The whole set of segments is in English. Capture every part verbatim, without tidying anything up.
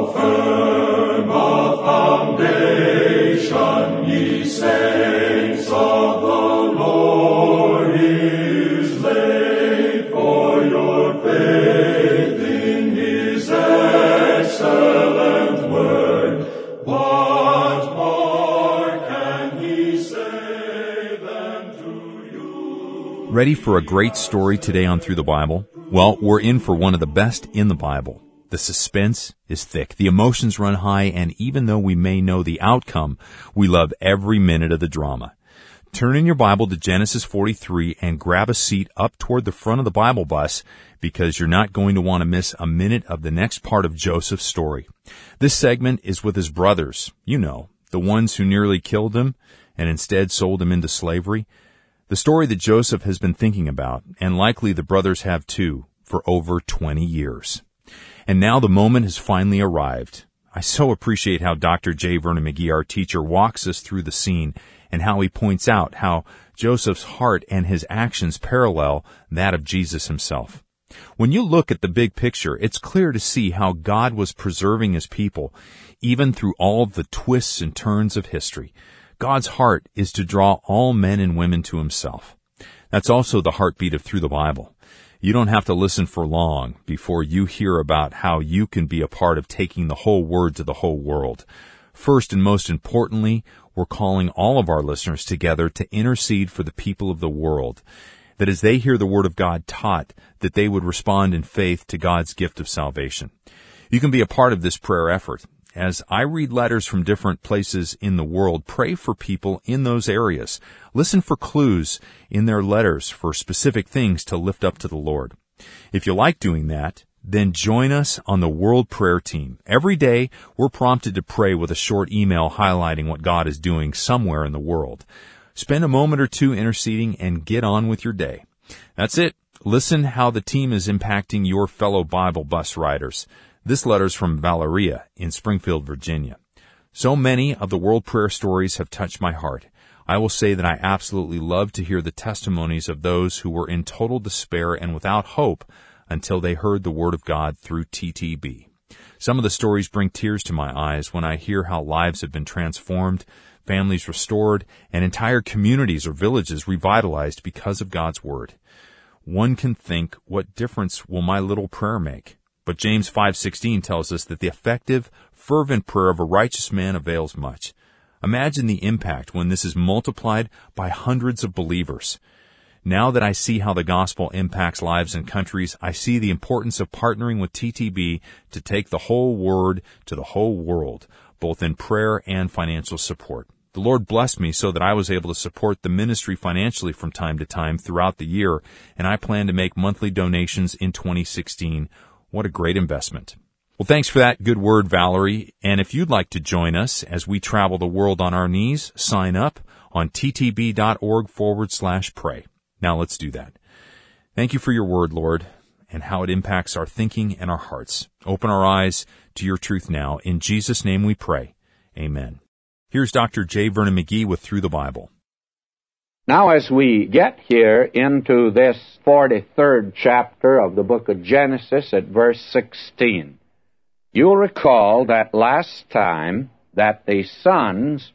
firm a foundation, ye saints of the Lord, is laid, for your faith in his excellent word. What more can he say than to you? Ready for a great story today on Through the Bible? Well, we're in for one of the best in the Bible. The suspense is thick, the emotions run high, and even though we may know the outcome, we love every minute of the drama. Turn in your Bible to Genesis forty-three and grab a seat up toward the front of the Bible bus, because you're not going to want to miss a minute of the next part of Joseph's story. This segment is with his brothers, you know, the ones who nearly killed him and instead sold him into slavery. The story that Joseph has been thinking about, and likely the brothers have too, for over twenty years. And now the moment has finally arrived. I so appreciate how Doctor J. Vernon McGee, our teacher, walks us through the scene and how he points out how Joseph's heart and his actions parallel that of Jesus himself. When you look at the big picture, it's clear to see how God was preserving his people, even through all the twists and turns of history. God's heart is to draw all men and women to himself. That's also the heartbeat of Through the Bible. You don't have to listen for long before you hear about how you can be a part of taking the whole word to the whole world. First and most importantly, we're calling all of our listeners together to intercede for the people of the world, that as they hear the word of God taught, that they would respond in faith to God's gift of salvation. You can be a part of this prayer effort. As I read letters from different places in the world, pray for people in those areas. Listen for clues in their letters for specific things to lift up to the Lord. If you like doing that, then join us on the World Prayer Team. Every day, we're prompted to pray with a short email highlighting what God is doing somewhere in the world. Spend a moment or two interceding and get on with your day. That's it. Listen how the team is impacting your fellow Bible bus riders. This letter's from Valeria in Springfield, Virginia. So many of the World Prayer stories have touched my heart. I will say that I absolutely love to hear the testimonies of those who were in total despair and without hope until they heard the Word of God through T T B. Some of the stories bring tears to my eyes when I hear how lives have been transformed, families restored, and entire communities or villages revitalized because of God's Word. One can think, what difference will my little prayer make? But James five sixteen tells us that the effective, fervent prayer of a righteous man avails much. Imagine the impact when this is multiplied by hundreds of believers. Now that I see how the gospel impacts lives and countries, I see the importance of partnering with T T B to take the whole word to the whole world, both in prayer and financial support. The Lord blessed me so that I was able to support the ministry financially from time to time throughout the year, and I plan to make monthly donations in twenty sixteen. What a great investment. Well, thanks for that good word, Valerie. And if you'd like to join us as we travel the world on our knees, sign up on ttb.org forward slash pray. Now let's do that. Thank you for your word, Lord, and how it impacts our thinking and our hearts. Open our eyes to your truth now. In Jesus' name we pray. Amen. Here's Doctor J. Vernon McGee with Through the Bible. Now, as we get here into this forty-third chapter of the book of Genesis at verse sixteen, you'll recall that last time that the sons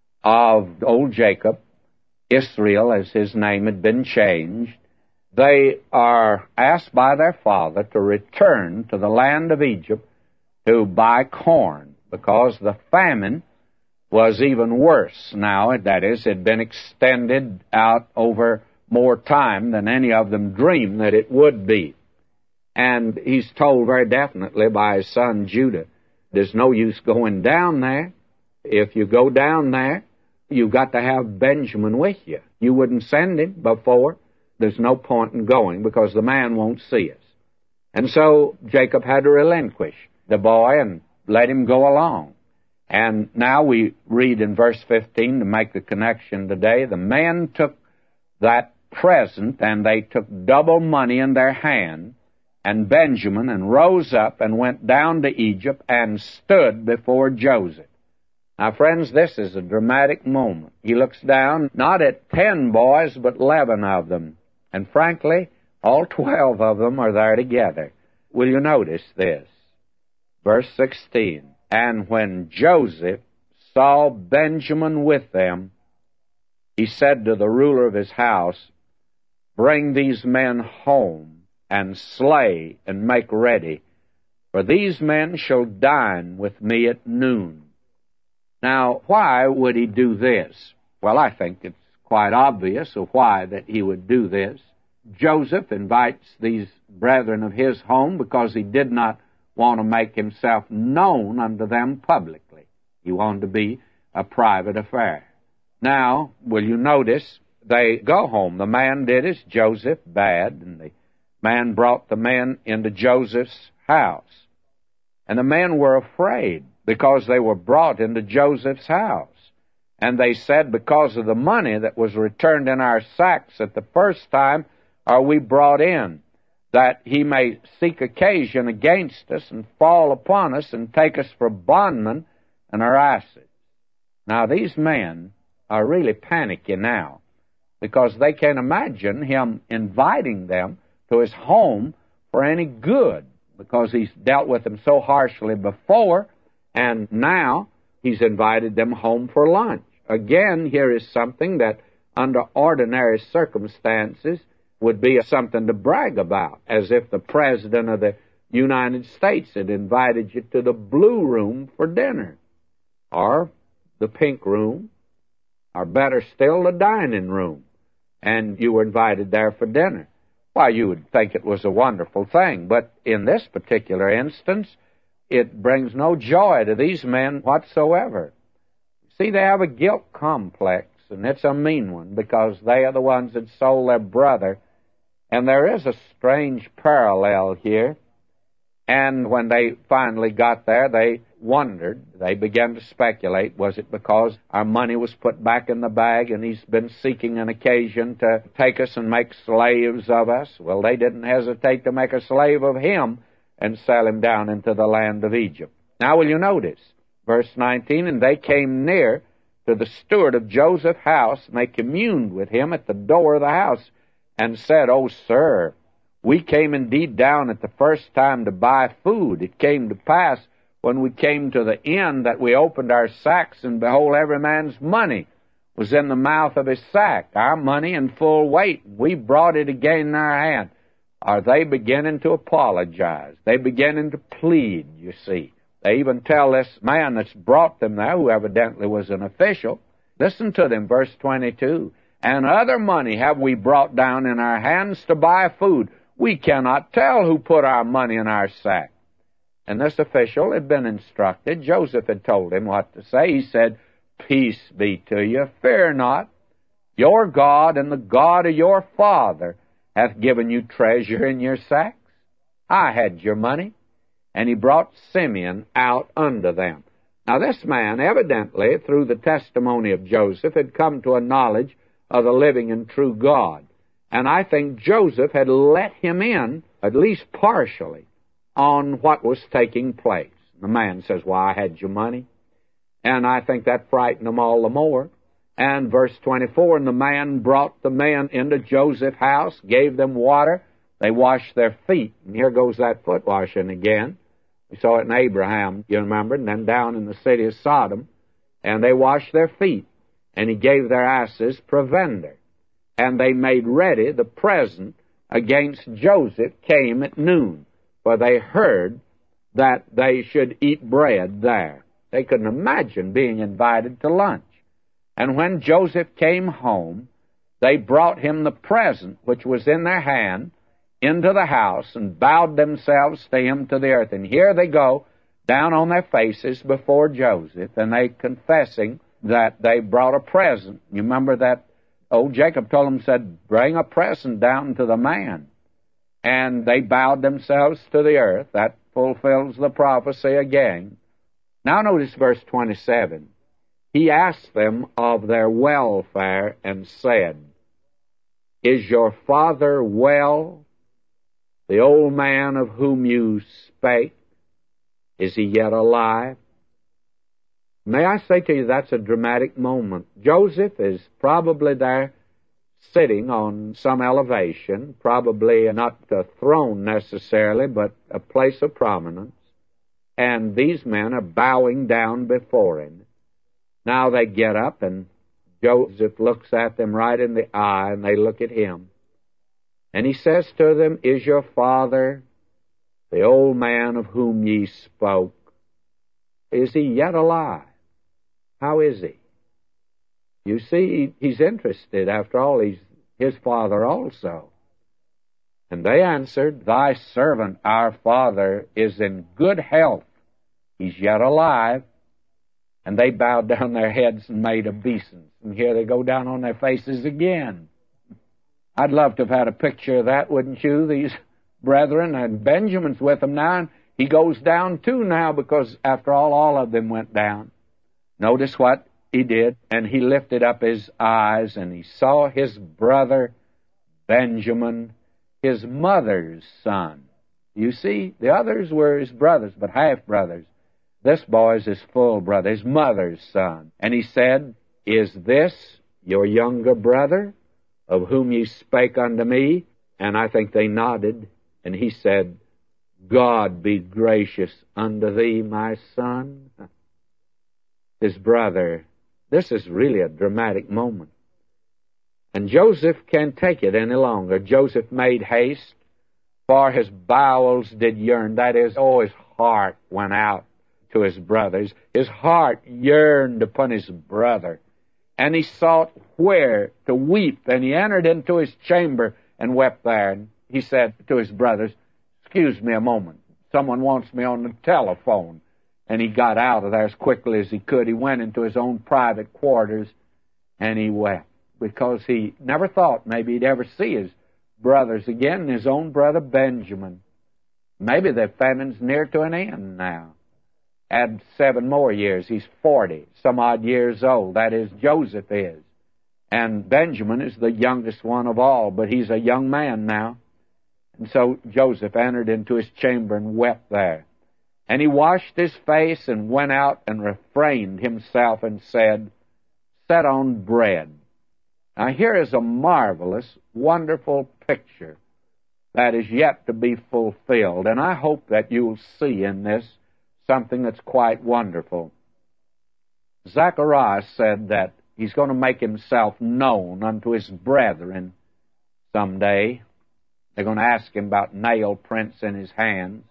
of old Jacob, Israel as his name had been changed, they are asked by their father to return to the land of Egypt to buy corn, because the famine was even worse now. That is, it had been extended out over more time than any of them dreamed that it would be. And he's told very definitely by his son Judah, there's no use going down there. If you go down there, you've got to have Benjamin with you. You wouldn't send him before. There's no point in going because the man won't see us. And so Jacob had to relinquish the boy and let him go along. And now we read in verse fifteen, to make the connection today, the men took that present, and they took double money in their hand, and Benjamin, and rose up and went down to Egypt and stood before Joseph. Now, friends, this is a dramatic moment. He looks down, not at ten boys, but eleven of them. And frankly, all twelve of them are there together. Will you notice this? Verse sixteen, and when Joseph saw Benjamin with them, he said to the ruler of his house, bring these men home, and slay, and make ready, for these men shall dine with me at noon. Now, why would he do this? Well, I think it's quite obvious of why that he would do this. Joseph invites these brethren of his home because he did not want to make himself known unto them publicly. He wanted to be a private affair. Now, will you notice, they go home. The man did as Joseph bade, and the man brought the men into Joseph's house. And the men were afraid because they were brought into Joseph's house. And they said, because of the money that was returned in our sacks at the first time, are we brought in, that he may seek occasion against us and fall upon us and take us for bondmen and harass us. Now, these men are really panicky now because they can't imagine him inviting them to his home for any good, because he's dealt with them so harshly before, and now he's invited them home for lunch. Again, here is something that under ordinary circumstances would be something to brag about, as if the President of the United States had invited you to the Blue Room for dinner, or the Pink Room, or better still, the dining room, and you were invited there for dinner. Why, you would think it was a wonderful thing, but in this particular instance, it brings no joy to these men whatsoever. See, they have a guilt complex, and it's a mean one, because they are the ones that sold their brother. And there is a strange parallel here. And when they finally got there, they wondered. They began to speculate. Was it because our money was put back in the bag and he's been seeking an occasion to take us and make slaves of us? Well, they didn't hesitate to make a slave of him and sell him down into the land of Egypt. Now, will you notice? Verse nineteen, and they came near to the steward of Joseph's house, and they communed with him at the door of the house, and said, O sir, we came indeed down at the first time to buy food. It came to pass, when we came to the inn, that we opened our sacks, and behold, every man's money was in the mouth of his sack, our money in full weight. We brought it again in our hand. Are they beginning to apologize? They beginning to plead, you see. They even tell this man that's brought them there, who evidently was an official, listen to them, verse twenty-two, and other money have we brought down in our hands to buy food. We cannot tell who put our money in our sack. And this official had been instructed. Joseph had told him what to say. He said, peace be to you, fear not. Your God and the God of your father hath given you treasure in your sacks. I had your money. And he brought Simeon out unto them. Now this man, evidently, through the testimony of Joseph, had come to a knowledge of the living and true God. And I think Joseph had let him in, at least partially, on what was taking place. The man says, well, I had your money. And I think that frightened them all the more. And verse twenty-four, and the man brought the men into Joseph's house, gave them water. They washed their feet. And here goes that foot washing again. We saw it in Abraham, you remember, and then down in the city of Sodom. And they washed their feet. And he gave their asses provender. And they made ready the present against Joseph came at noon. For they heard that they should eat bread there. They couldn't imagine being invited to lunch. And when Joseph came home, they brought him the present which was in their hand into the house, and bowed themselves to him to the earth. And here they go, down on their faces before Joseph, and they confessing that they brought a present. You remember that old Jacob told them, said, bring a present down to the man. And they bowed themselves to the earth. That fulfills the prophecy again. Now notice verse twenty-seven. He asked them of their welfare and said, is your father well? The old man of whom you spake, is he yet alive? May I say to you, that's a dramatic moment. Joseph is probably there sitting on some elevation, probably not a throne necessarily, but a place of prominence. and these men are bowing down before him. Now they get up, and Joseph looks at them right in the eye, and they look at him. And he says to them, "Is your father, the old man of whom ye spoke, is he yet alive? How is he?" You see, he's interested. After all, he's his father also. And they answered, "Thy servant, our father, is in good health. He's yet alive." And they bowed down their heads and made obeisance. And here they go down on their faces again. I'd love to have had a picture of that, wouldn't you? These brethren, and Benjamin's with them now, and he goes down too now, because after all, all of them went down. Notice what he did. "And he lifted up his eyes, and he saw his brother Benjamin, his mother's son." You see, the others were his brothers, but half-brothers. This boy is his full brother, his mother's son. And he said, "Is this your younger brother, of whom ye spake unto me?" And I think they nodded. And he said, "God be gracious unto thee, my son." His brother. This is really a dramatic moment. And Joseph can't take it any longer. Joseph made haste, for his bowels did yearn. That is, oh, his heart went out to his brothers. His heart yearned upon his brother. And he sought where to weep. And he entered into his chamber and wept there. And he said to his brothers, "Excuse me a moment. Someone wants me on the telephone." And he got out of there as quickly as he could. He went into his own private quarters, and he wept, because he never thought maybe he'd ever see his brothers again, and his own brother Benjamin. Maybe the famine's near to an end now. Add seven more years. He's forty, some odd years old. That is, Joseph is. And Benjamin is the youngest one of all, but he's a young man now. And so Joseph entered into his chamber and wept there. And he washed his face and went out and refrained himself and said, "Set on bread." Now here is a marvelous, wonderful picture that is yet to be fulfilled. And I hope that you'll see in this something that's quite wonderful. Zacharias said that he's going to make himself known unto his brethren someday. They're going to ask him about nail prints in his hands.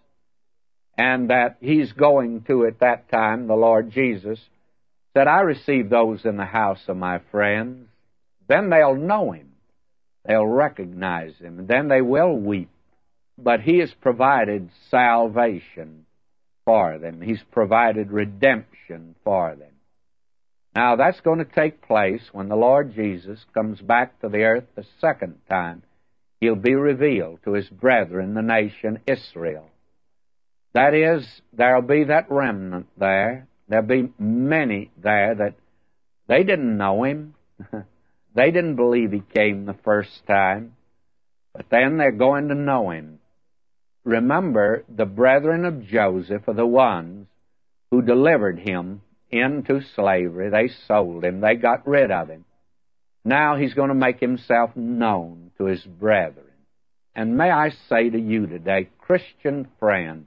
And that he's going to, at that time, the Lord Jesus said, "I receive those in the house of my friends." Then they'll know him. They'll recognize him. And then they will weep. But he has provided salvation for them. He's provided redemption for them. Now, that's going to take place when the Lord Jesus comes back to the earth the second time. He'll be revealed to his brethren, the nation Israel. That is, there'll be that remnant there. There'll be many there that they didn't know him. They didn't believe he came the first time. But then they're going to know him. Remember, the brethren of Joseph are the ones who delivered him into slavery. They sold him. They got rid of him. Now he's going to make himself known to his brethren. And may I say to you today, Christian friend,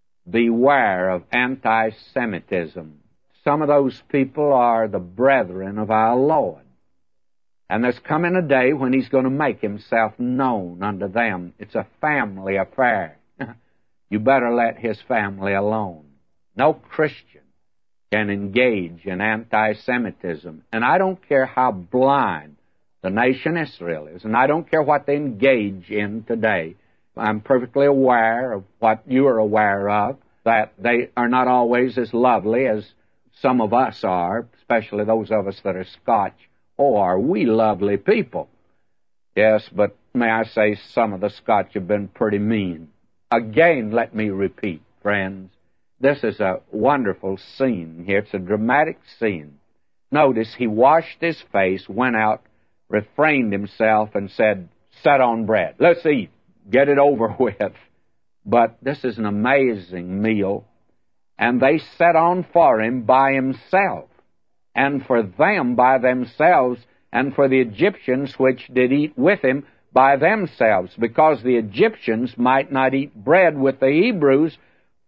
beware of anti-Semitism. Some of those people are the brethren of our Lord. And there's coming a day when he's going to make himself known unto them. It's a family affair. You better let his family alone. No Christian can engage in anti-Semitism. And I don't care how blind the nation Israel is, and I don't care what they engage in today. I'm perfectly aware of what you are aware of, that they are not always as lovely as some of us are, especially those of us that are Scotch. Oh, are we lovely people? Yes, but may I say some of the Scotch have been pretty mean. Again, let me repeat, friends, this is a wonderful scene here. It's a dramatic scene. Notice he washed his face, went out, refrained himself, and said, "Set on bread. Let's eat. Get it over with." But this is an amazing meal. And they set on for him by himself, and for them by themselves, and for the Egyptians which did eat with him by themselves, because the Egyptians might not eat bread with the Hebrews,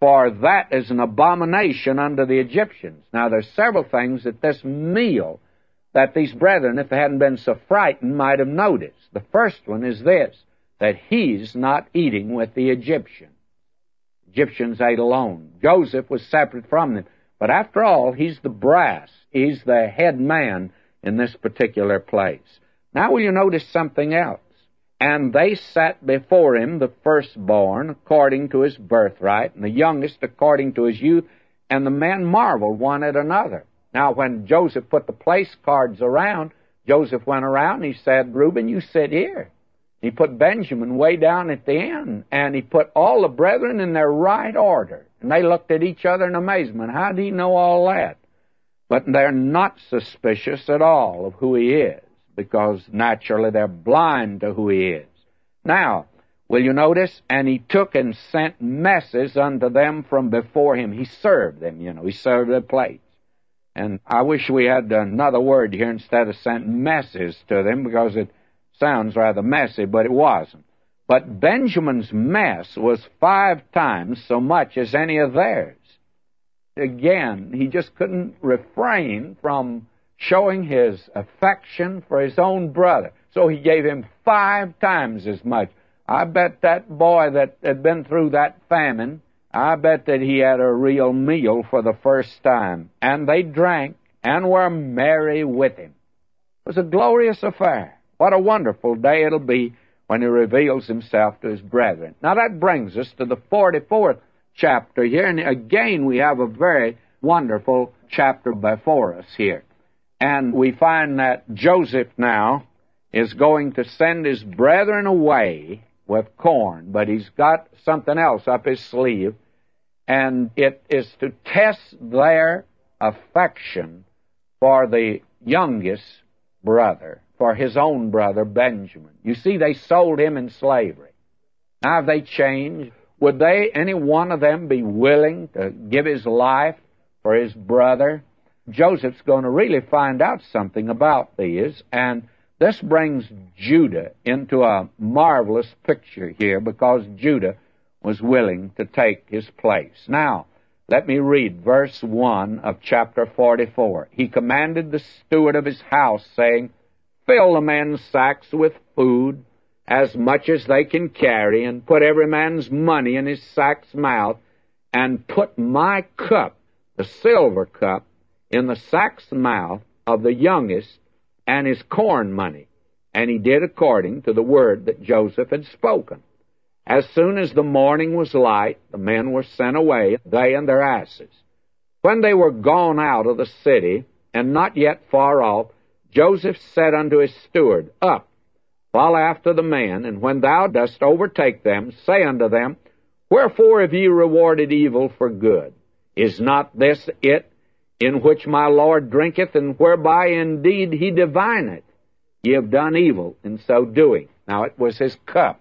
for that is an abomination unto the Egyptians. Now, there's several things at this meal that these brethren, if they hadn't been so frightened, might have noticed. The first one is this, that he's not eating with the Egyptians. Egyptians ate alone. Joseph was separate from them. But after all, he's the brass. He's the head man in this particular place. Now will you notice something else? And they sat before him, the firstborn, according to his birthright, and the youngest according to his youth, and the men marveled one at another. Now, when Joseph put the place cards around, Joseph went around and he said, Reuben, you sit here. He put Benjamin way down at the end, and he put all the brethren in their right order. And they looked at each other in amazement. How did he know all that? But they're not suspicious at all of who he is, because naturally they're blind to who he is. Now, will you notice? And he took and sent messes unto them from before him. He served them, you know. He served their plates. And I wish we had another word here instead of sent messes to them, because it sounds rather messy, but it wasn't. But Benjamin's mess was five times so much as any of theirs. Again, he just couldn't refrain from showing his affection for his own brother. So he gave him five times as much. I bet that boy that had been through that famine, I bet that he had a real meal for the first time. And they drank and were merry with him. It was a glorious affair. What a wonderful day it'll be when he reveals himself to his brethren. Now that brings us to the forty-fourth chapter here, and again we have a very wonderful chapter before us here. And we find that Joseph now is going to send his brethren away with corn, but he's got something else up his sleeve, and it is to test their affection for the youngest brother, for his own brother Benjamin. You see, they sold him in slavery. Now have they changed? Would they, any one of them, be willing to give his life for his brother? Joseph's going to really find out something about these, and this brings Judah into a marvelous picture here, because Judah was willing to take his place. Now, let me read verse one of chapter forty-four. He commanded the steward of his house, saying, Fill the men's sacks with food, as much as they can carry, and put every man's money in his sack's mouth, and put my cup, the silver cup, in the sack's mouth of the youngest, and his corn money. And he did according to the word that Joseph had spoken. As soon as the morning was light, the men were sent away, they and their asses. When they were gone out of the city, and not yet far off, Joseph said unto his steward, Up, follow after the men, and when thou dost overtake them, say unto them, Wherefore have ye rewarded evil for good? Is not this it in which my Lord drinketh, and whereby indeed he divineth? Ye have done evil in so doing. Now it was his cup.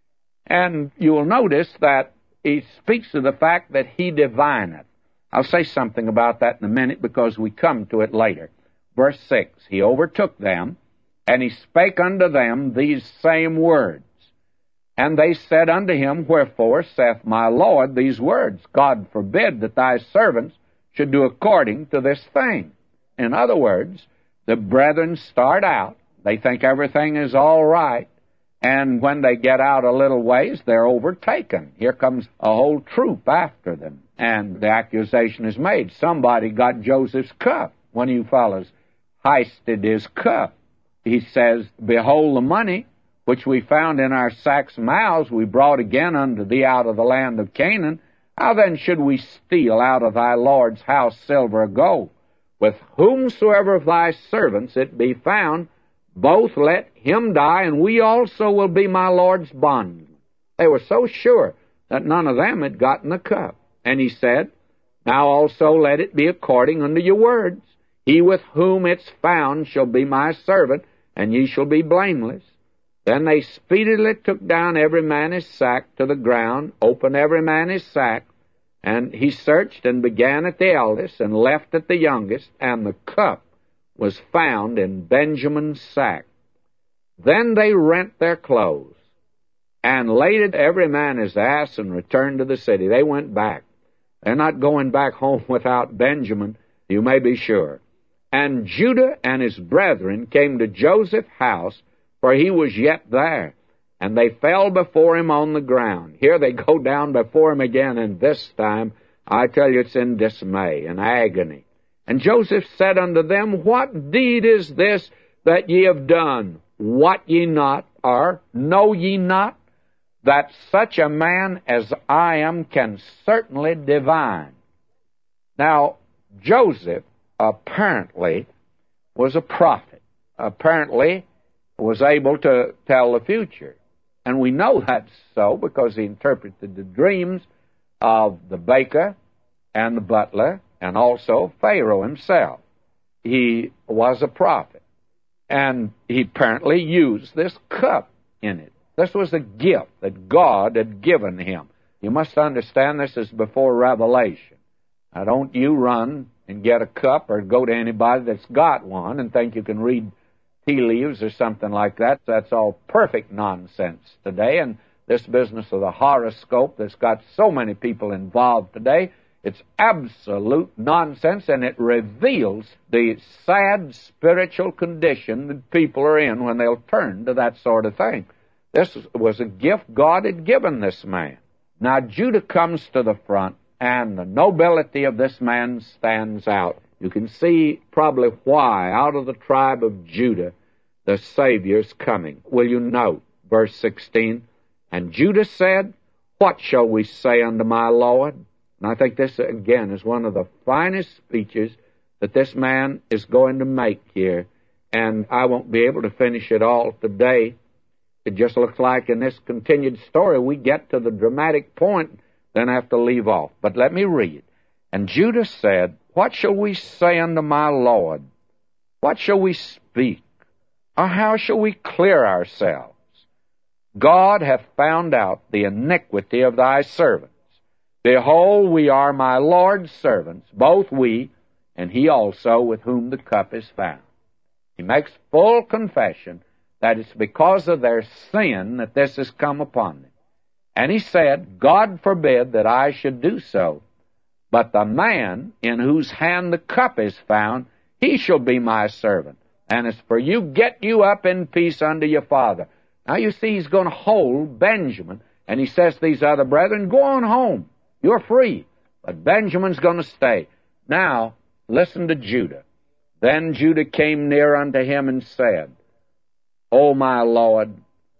And you will notice that he speaks of the fact that he divineth. I'll say something about that in a minute, because we come to it later. Verse six, He overtook them, and he spake unto them these same words. And they said unto him, Wherefore saith my Lord these words? God forbid that thy servants should do according to this thing. In other words, the brethren start out, they think everything is all right, and when they get out a little ways, they're overtaken. Here comes a whole troop after them, and the accusation is made. Somebody got Joseph's cup. One of you fellows heisted his cup. He says, Behold the money which we found in our sacks' mouths, we brought again unto thee out of the land of Canaan. How then should we steal out of thy Lord's house silver or gold? With whomsoever of thy servants it be found, both let him die, and we also will be my Lord's bondmen. They were so sure that none of them had gotten the cup. And he said, Now also let it be according unto your words. He with whom it's found shall be my servant, and ye shall be blameless. Then they speedily took down every man his sack to the ground, opened every man his sack, and he searched and began at the eldest, and left at the youngest, and the cup was found in Benjamin's sack. Then they rent their clothes, and laded every man his ass, and returned to the city. They went back. They're not going back home without Benjamin, you may be sure. And Judah and his brethren came to Joseph's house, for he was yet there. And they fell before him on the ground. Here they go down before him again, and this time, I tell you, it's in dismay and agony. And Joseph said unto them, What deed is this that ye have done? Wot ye not, or know ye not, that such a man as I am can certainly divine? Now, Joseph apparently was a prophet, apparently was able to tell the future. And we know that's so because he interpreted the dreams of the baker and the butler and also Pharaoh himself. He was a prophet. And he apparently used this cup in it. This was a gift that God had given him. You must understand this is before Revelation. Now, don't you run and get a cup or go to anybody that's got one and think you can read tea leaves or something like that. That's all perfect nonsense today. And this business of the horoscope that's got so many people involved today, it's absolute nonsense, and it reveals the sad spiritual condition that people are in when they'll turn to that sort of thing. This was a gift God had given this man. Now, Judah comes to the front, and the nobility of this man stands out. You can see probably why, out of the tribe of Judah, the Savior's coming. Will you note, verse sixteen, And Judah said, What shall we say unto my Lord? And I think this, again, is one of the finest speeches that this man is going to make here. And I won't be able to finish it all today. It just looks like in this continued story we get to the dramatic point, then have to leave off. But let me read. And Judah said, What shall we say unto my Lord? What shall we speak? Or how shall we clear ourselves? God hath found out the iniquity of thy servants. Behold, we are my Lord's servants, both we, and he also with whom the cup is found. He makes full confession that it's because of their sin that this has come upon them. And he said, God forbid that I should do so, but the man in whose hand the cup is found, he shall be my servant. And as for you, get you up in peace unto your father. Now you see, he's going to hold Benjamin, and he says to these other brethren, Go on home. You're free. But Benjamin's going to stay. Now, listen to Judah. Then Judah came near unto him and said, O my Lord,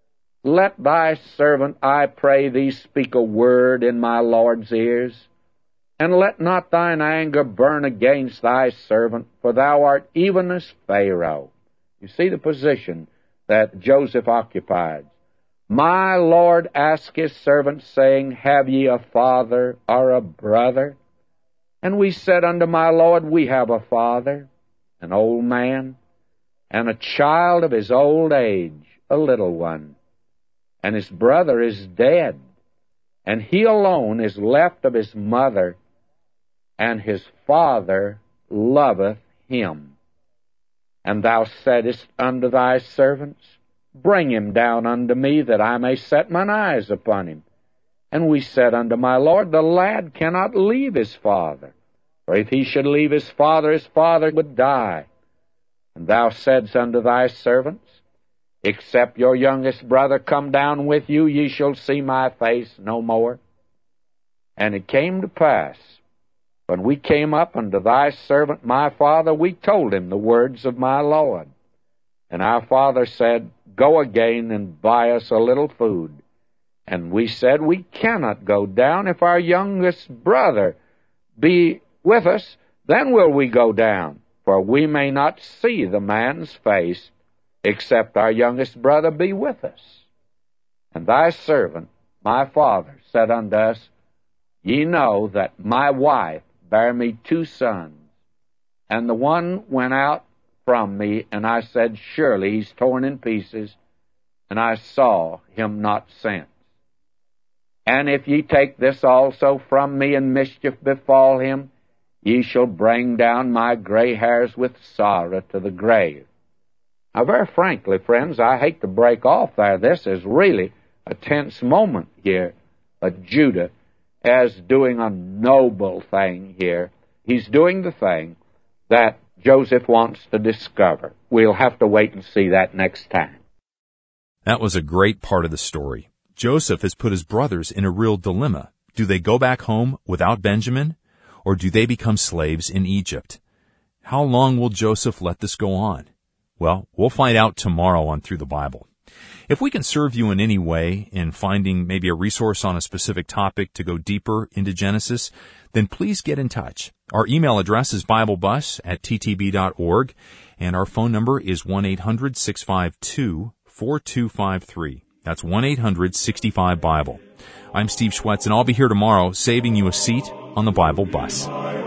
let thy servant, I pray thee, speak a word in my Lord's ears, and let not thine anger burn against thy servant, for thou art even as Pharaoh. You see the position that Joseph occupied. My Lord asked his servant, saying, Have ye a father or a brother? And we said unto my Lord, We have a father, an old man, and a child of his old age, a little one. And his brother is dead, and he alone is left of his mother, and his father loveth him. And thou saidest unto thy servants, Bring him down unto me, that I may set mine eyes upon him. And we said unto my Lord, The lad cannot leave his father, for if he should leave his father, his father would die. And thou saidst unto thy servants, Except your youngest brother come down with you, ye shall see my face no more. And it came to pass, when we came up unto thy servant my father, we told him the words of my Lord. And our father said, Go again and buy us a little food. And we said, We cannot go down. If our youngest brother be with us, then will we go down. For we may not see the man's face, except our youngest brother be with us. And thy servant, my father, said unto us, Ye know that my wife bare me two sons, and the one went out from me, and I said, Surely he's torn in pieces, and I saw him not since. And if ye take this also from me, and mischief befall him, ye shall bring down my gray hairs with sorrow to the grave. Now, very frankly, friends, I hate to break off there. This is really a tense moment here. But Judah as doing a noble thing here. He's doing the thing that Joseph wants to discover. We'll have to wait and see that next time. That was a great part of the story. Joseph has put his brothers in a real dilemma. Do they go back home without Benjamin, or do they become slaves in Egypt? How long will Joseph let this go on? Well, we'll find out tomorrow on Through the Bible. If we can serve you in any way in finding maybe a resource on a specific topic to go deeper into Genesis, then please get in touch. Our email address is BibleBus at t t b dot org, and our phone number is one eight hundred six five two four two five three. That's one eight hundred six five Bible. I'm Steve Schwetz, and I'll be here tomorrow saving you a seat on the Bible bus.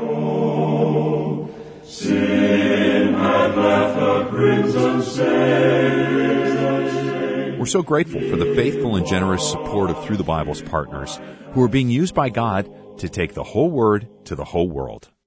Sin had left a crimson stain. We're so grateful for the faithful and generous support of Through the Bible's partners, who are being used by God to take the whole Word to the whole world.